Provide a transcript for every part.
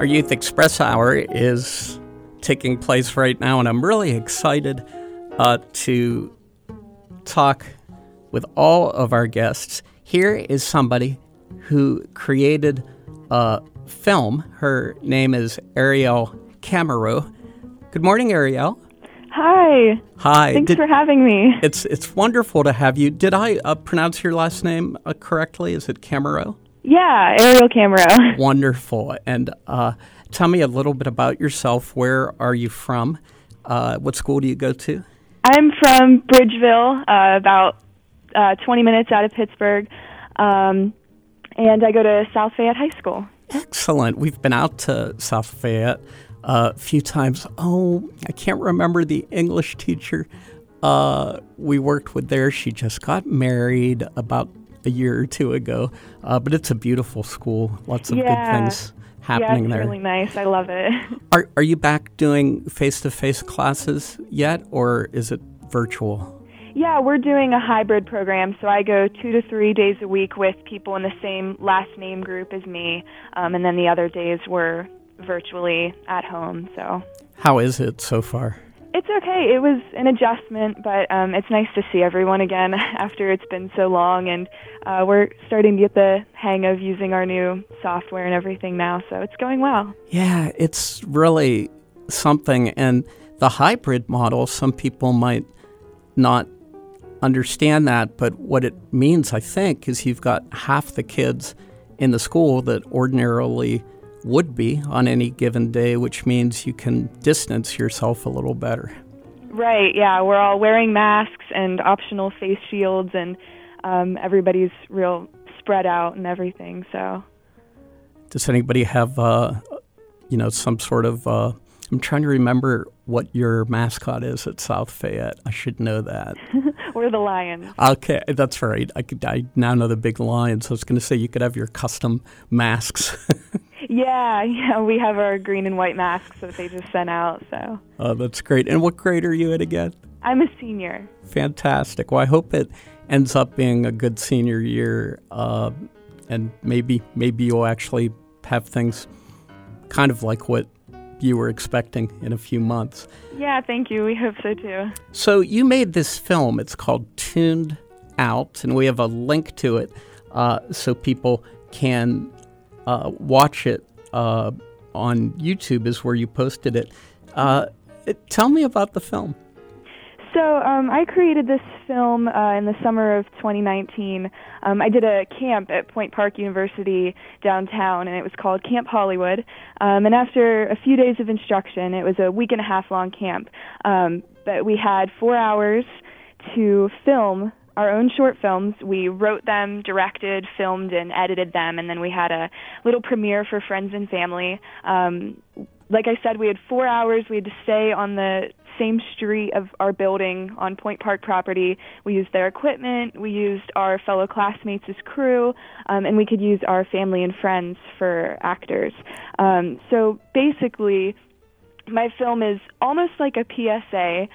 Our Youth Express Hour is taking place right now, and I'm really excited to talk with all of our guests. Here is somebody who created a film. Her name is Arielle Camero. Good morning, Arielle. Hi. Hi. Thanks for having me. It's wonderful to have you. Did I pronounce your last name correctly? Is it Camero? Yeah, Arielle Camero. Wonderful. And tell me a little bit about yourself. Where are you from? What school do you go to? I'm from Bridgeville, about 20 minutes out of Pittsburgh, and I go to South Fayette High School. Excellent. We've been out to South Fayette a few times. Oh, I can't remember the English teacher we worked with there. She just got married about a year or two ago, but it's a beautiful school. Lots of good things happening there. Yeah, it's really nice. I love it. Are you back doing face-to-face classes yet, or is it virtual? Yeah, we're doing a hybrid program, so I go 2 to 3 days a week with people in the same last name group as me, and then the other days we're virtually at home. So how is it so far? It's okay. It was an adjustment, but it's nice to see everyone again after it's been so long, and we're starting to get the hang of using our new software and everything now, so it's going well. Yeah, it's really something, and the hybrid model, some people might not understand that, but what it means, I think, is you've got half the kids in the school that ordinarily would be on any given day, which means you can distance yourself a little better. Right, yeah. We're all wearing masks and optional face shields, and everybody's real spread out and everything, so. Does anybody have, some sort of, I'm trying to remember what your mascot is at South Fayette. I should know that. We're the Lions. Okay, that's right. I now know the big Lions. I was going to say you could have your custom masks. Yeah, we have our green and white masks that they just sent out. So. Oh, that's great. And what grade are you in again? I'm a senior. Fantastic. Well, I hope it ends up being a good senior year, and maybe you'll actually have things kind of like what you were expecting in a few months. Yeah, thank you. We hope so too. So you made this film. It's called Tuned Out, and we have a link to it so people can watch it on YouTube is where you posted it. Tell me about the film. So I created this film in the summer of 2019. I did a camp at Point Park University downtown, and it was called Camp Hollywood. And after a few days of instruction, it was a week-and-a-half long camp. But we had 4 hours to film our own short films. We wrote them, directed, filmed, and edited them, and then we had a little premiere for friends and family. Like I said, we had 4 hours. We had to stay on the same street of our building on Point Park property. We used their equipment. We used our fellow classmates as crew, and we could use our family and friends for actors. So basically, my film is almost like a PSA.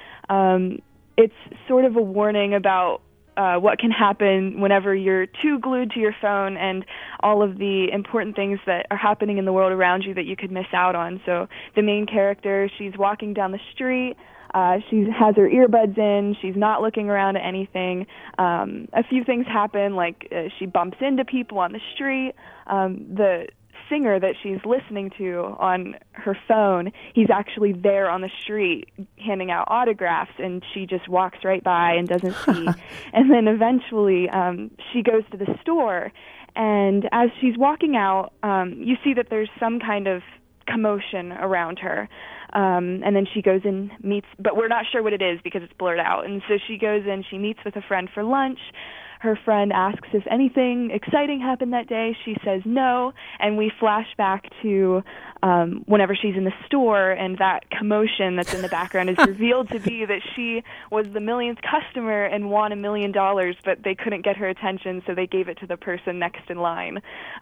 It's sort of a warning about what can happen whenever you're too glued to your phone and all of the important things that are happening in the world around you that you could miss out on. So the main character, she's walking down the street. She has her earbuds in. She's not looking around at anything. A few things happen, like she bumps into people on the street. The singer that she's listening to on her phone, he's actually there on the street handing out autographs, and she just walks right by and doesn't see. And then eventually she goes to the store, and as she's walking out, you see that there's some kind of commotion around her. And then she goes and meets, but we're not sure what it is because it's blurred out. And so she goes in, she meets with a friend for lunch. Her friend asks if anything exciting happened that day. She says no, and we flash back to whenever she's in the store, and that commotion that's in the background is revealed to be that she was the millionth customer and won $1 million, but they couldn't get her attention, so they gave it to the person next in line.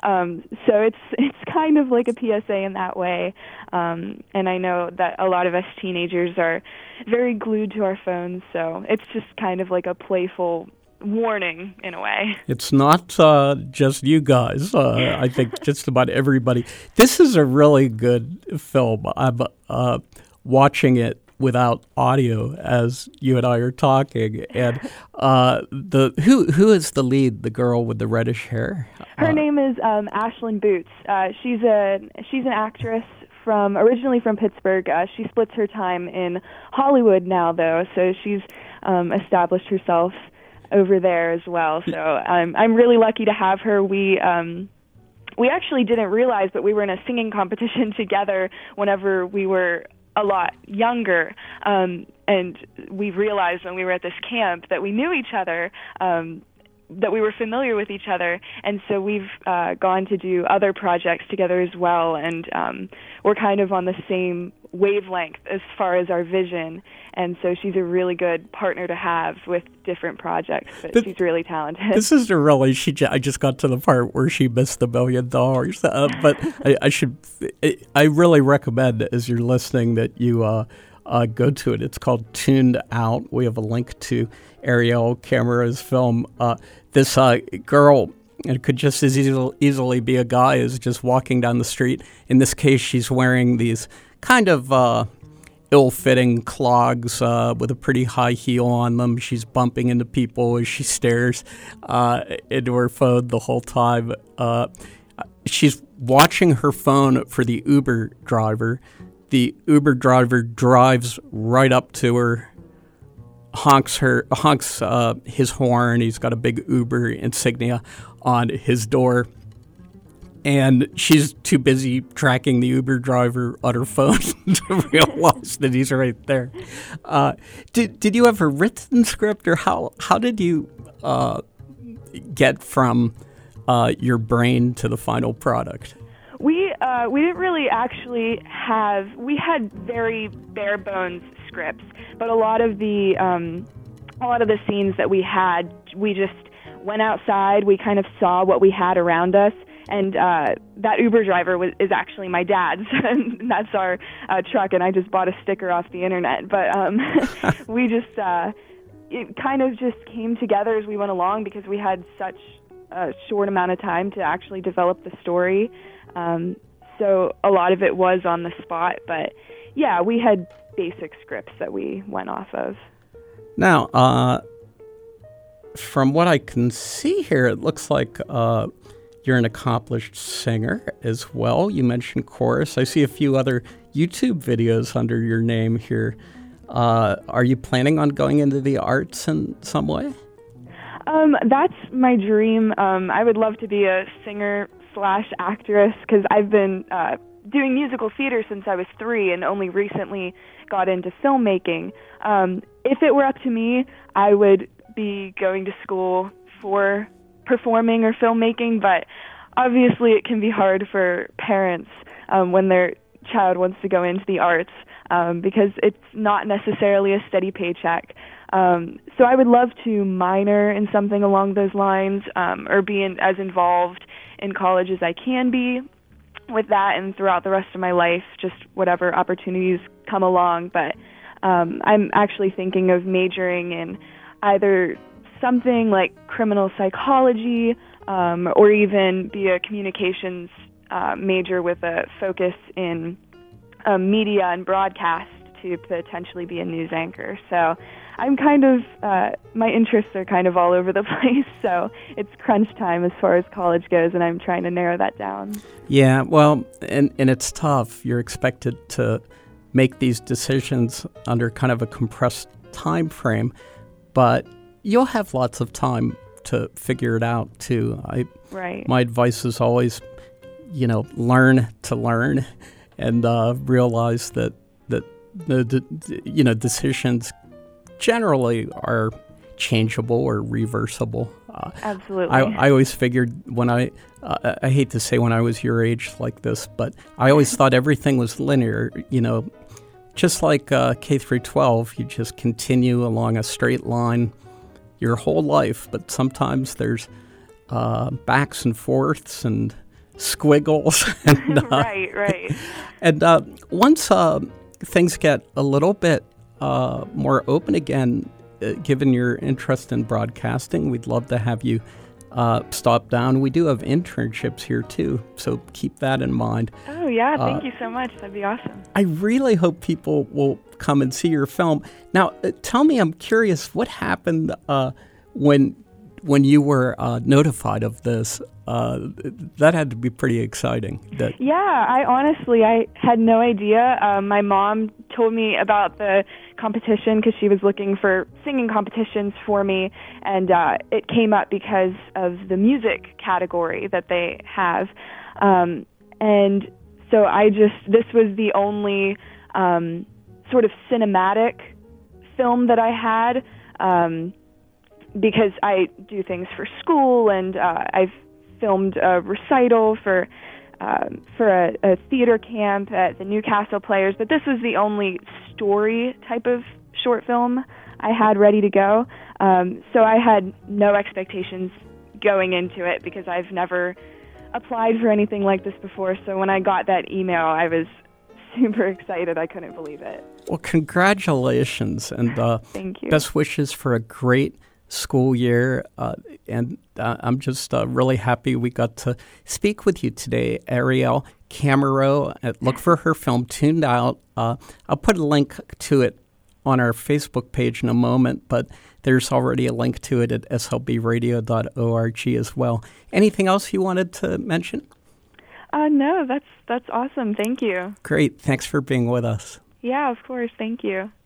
So it's kind of like a PSA in that way, and I know that a lot of us teenagers are very glued to our phones, so it's just kind of like a playful warning in a way. It's not just you guys. I think just about everybody. This is a really good film. I'm watching it without audio as you and I are talking. And who is the lead? The girl with the reddish hair? Her name is Ashlyn Boots. She's an actress originally from Pittsburgh. She splits her time in Hollywood now, though, so she's established herself over there as well. So I'm really lucky to have her. We actually didn't realize that we were in a singing competition together whenever we were a lot younger, and we realized when we were at this camp that we knew each other, that we were familiar with each other, and so we've gone to do other projects together as well, and we're kind of on the same wavelength as far as our vision, and so she's a really good partner to have with different projects, but she's really talented. This is I just got to the part where she missed $1 million, but I really recommend, as you're listening, that you go to it. It's called Tuned Out. We have a link to Ariel Camara's film. This girl, it could just as easily be a guy, is just walking down the street. In this case, she's wearing these kind of ill-fitting clogs with a pretty high heel on them. She's bumping into people as she stares into her phone the whole time. She's watching her phone for the Uber driver. The Uber driver drives right up to her, honks his horn. He's got a big Uber insignia on his door, and she's too busy tracking the Uber driver on her phone to realize that he's right there. Did you have a written script, or how did you get from your brain to the final product? We didn't really actually we had very bare bones scripts, but a lot of the scenes that we had, we just went outside, we kind of saw what we had around us, and that Uber driver is actually my dad's, and that's our truck, and I just bought a sticker off the internet, but we just, it kind of just came together as we went along because we had such a short amount of time to actually develop the story. So a lot of it was on the spot, but yeah, we had basic scripts that we went off of. Now, from what I can see here, it looks like you're an accomplished singer as well. You mentioned chorus. I see a few other YouTube videos under your name here. Are you planning on going into the arts in some way? That's my dream. I would love to be a singer/actress because I've been doing musical theater since I was 3 and only recently got into filmmaking. If it were up to me, I would be going to school for performing or filmmaking, but obviously it can be hard for parents when their child wants to go into the arts because it's not necessarily a steady paycheck. So I would love to minor in something along those lines or be as involved in college as I can be with that, and throughout the rest of my life, just whatever opportunities come along. But I'm actually thinking of majoring in either something like criminal psychology or even be a communications major with a focus in media and broadcast to potentially be a news anchor. So I'm kind of, my interests are kind of all over the place, so it's crunch time as far as college goes, and I'm trying to narrow that down. Yeah, well, and it's tough. You're expected to make these decisions under kind of a compressed time frame, but you'll have lots of time to figure it out, too. Right. My advice is always, learn to learn and realize that the decisions generally are changeable or reversible. Absolutely. I always figured when I hate to say when I was your age like this, but I always thought everything was linear, just like K through 12, you just continue along a straight line your whole life, but sometimes there's backs and forths and squiggles. And, right. And once things get a little bit more open again, given your interest in broadcasting, we'd love to have you stop down. We do have internships here too, so keep that in mind. Oh yeah, thank you so much. That'd be awesome. I really hope people will come and see your film. Now, tell me, I'm curious, what happened when you were notified of this? That had to be pretty exciting. Yeah, I had no idea. My mom told me about the competition because she was looking for singing competitions for me, and it came up because of the music category that they have. And so this was the only sort of cinematic film that I had, because I do things for school, and I've filmed a recital for a theater camp at the Newcastle Players, but this was the only story type of short film I had ready to go. So I had no expectations going into it because I've never applied for anything like this before. So when I got that email, I was super excited. I couldn't believe it. Well, congratulations, and thank you. Best wishes for a great school year, and I'm just really happy we got to speak with you today, Arielle Camero. Look for her film, Tuned Out. I'll put a link to it on our Facebook page in a moment, but there's already a link to it at slbradio.org as well. Anything else you wanted to mention? No, that's awesome. Thank you. Great. Thanks for being with us. Yeah, of course. Thank you.